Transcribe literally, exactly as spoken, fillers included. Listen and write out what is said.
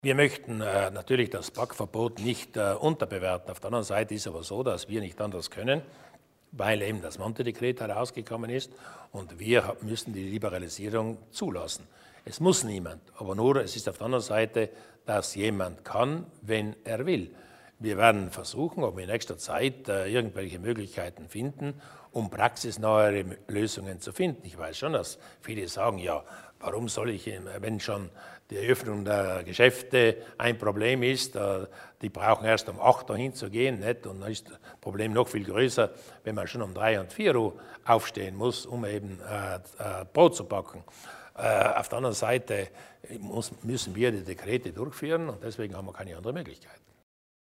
Wir möchten äh, natürlich das Backverbot nicht äh, unterbewerten. Auf der anderen Seite ist es aber so, dass wir nicht anders können, weil eben das Monti-Dekret herausgekommen ist und wir müssen die Liberalisierung zulassen. Es muss niemand, aber nur, es ist auf der anderen Seite, dass jemand kann, wenn er will. Wir werden versuchen, ob wir in nächster Zeit äh, irgendwelche Möglichkeiten finden, um praxisnahe Lösungen zu finden. Ich weiß schon, dass viele sagen, ja, warum soll ich, wenn schon die Eröffnung der Geschäfte ein Problem ist, äh, die brauchen erst um acht Uhr hinzugehen, nicht? Und dann ist das Problem noch viel größer, wenn man schon um drei und vier Uhr aufstehen muss, um eben äh, äh, Brot zu backen. Äh, auf der anderen Seite muss, müssen wir die Dekrete durchführen und deswegen haben wir keine andere Möglichkeit.